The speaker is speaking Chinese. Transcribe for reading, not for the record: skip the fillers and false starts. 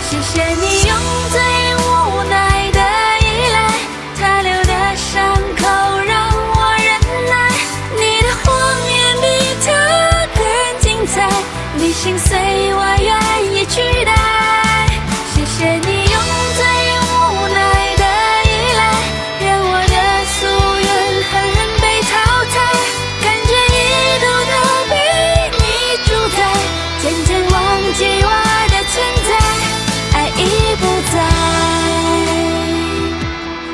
谢谢你用最无奈的依赖，他留的伤口让我忍耐。你的谎言比他更精彩，你心碎我